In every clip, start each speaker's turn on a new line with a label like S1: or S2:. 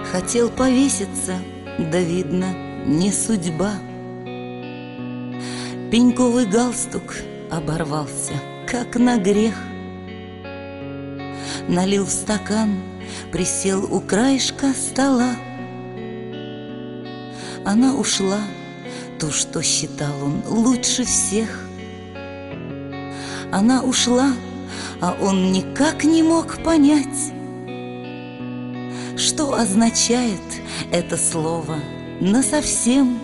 S1: Хотел повеситься, да видно, не судьба. Пеньковый галстук оборвался, как на грех. Налил в стакан, присел у краешка стола. Она ушла, ту, что считал он лучше всех. Она ушла, а он никак не мог понять, что означает это слово насовсем.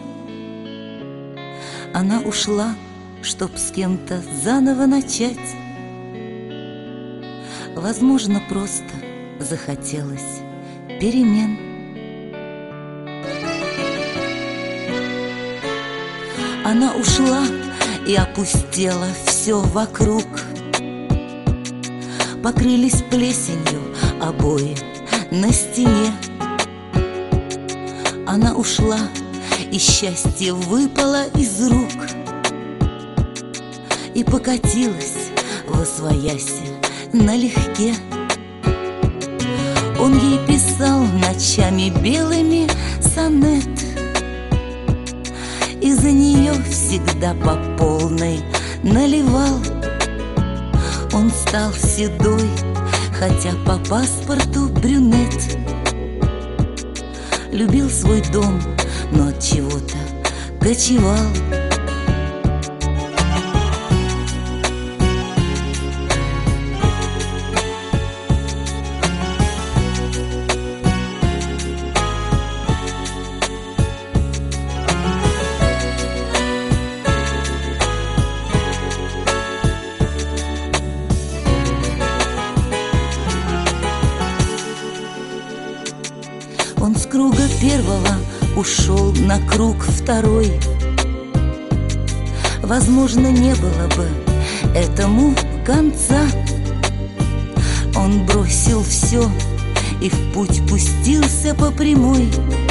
S1: Она ушла, чтоб с кем-то заново начать. Возможно, просто захотелось перемен. Она ушла, и опустела все вокруг. Покрылись плесенью обои на стене. Она ушла, и счастье выпало из рук и покатилось восвояси налегке. Он ей писал ночами белыми сонет, и за нее всегда по полной наливал. Он стал седой, хотя по паспорту брюнет. Любил свой дом, но от чего-то кочевал. Он с круга первого ушел на круг второй. Возможно, не было бы этому конца. Он бросил все и в путь пустился по прямой.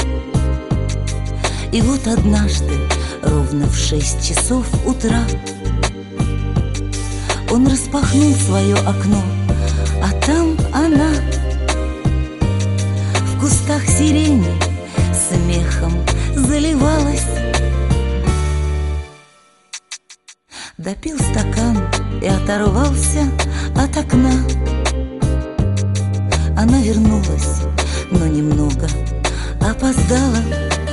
S1: И вот однажды, ровно в 6 часов утра, он распахнул свое окно, а там она в кустах сирени смехом заливалась. Допил стакан и оторвался от окна. Она вернулась, но немного опоздала.